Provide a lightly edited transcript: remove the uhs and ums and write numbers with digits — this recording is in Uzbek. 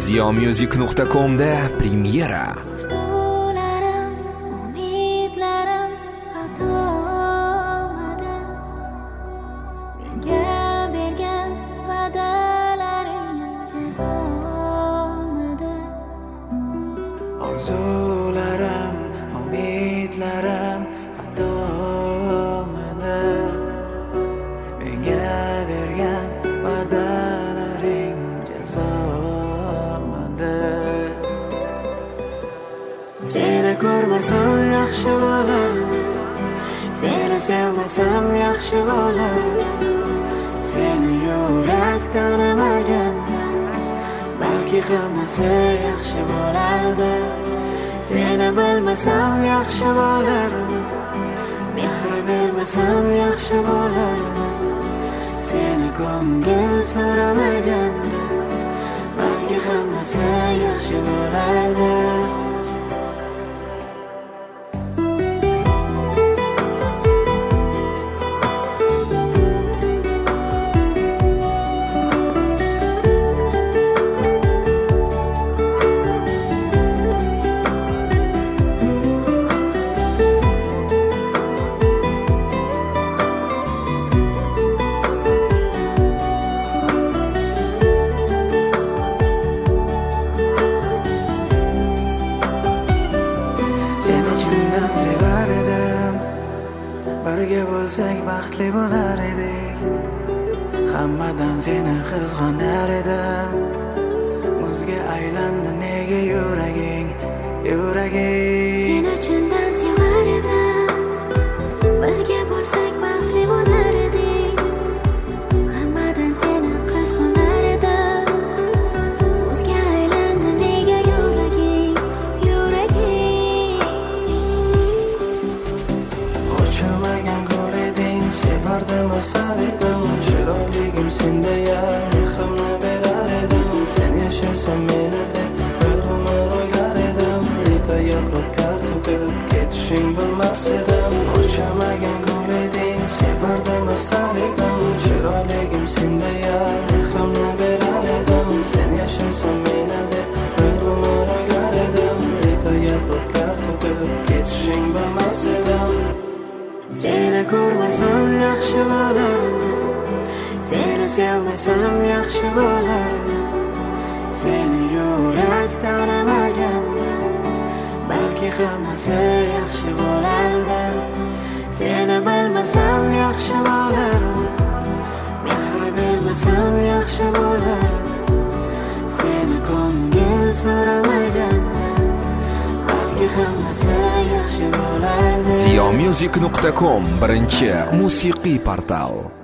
Ziyomusic.com'da premyera. Orzularim, umidlarim xatomadi. Menga bergan va'dalaring jazomadi. Orzularim, umidlarim xatomadi. Menga bergan va'dalaring jazomadi. Seni ko'rmasam yaxshi bo'lardi. Seni sevmasam yaxshi bo'lardi. Seni yurak tanimaganda balki hammasi yaxshi bo'lardi. Seni bilmasam yaxshi bo'lardi. Mehr bermasam yaxshi bo'lardi. Seni ko'ngil so'ramaganda balki hammasi yaxshi bo'lardi. Seni chindan sevar edim. Birga bo'lsak baxtli bo'lar edik. Hammadan seni qizg'anar edim. Muzga aylandi nega yuraging, yuraging. Seni chindan sevar edim. Birga bo'lsak baxtli bo'lar edik. Hammadan seni qizg'anar edim. O'zga aylandi nega yuraging, yuraging. O'chirmagan gul eding, sevardim asal edim. Chiroyligim sendaya mehrimni berar edim. Sen yashasam meni deb bir umr o'ylar edim. Rita yaproqlar to'kib ketishing bilmas edim. O'chirmagan gul eding, sevardim asal edim. Chiroyligim sendaya mehrimni berar edim. Sen yashasam meni deb bir umr o'ylar edim. Rita yaproqlar to'kib ketishing bilmas edim. Seni ko'rmasam yaxshi bo'lardi. Seni sevmasam yaxshi bo'lardi. Seni yurak tanimaganda balki hammasi yaxshi bo'lardi. Seni bilmasam yaxshi bo'lardi. Mehr bermasam yaxshi bo'lardi. Seni ko'ngil so'ramaganda balki hammasi yaxshi bo'lardi. Ziyomusic.com birinchi musiqiy portal.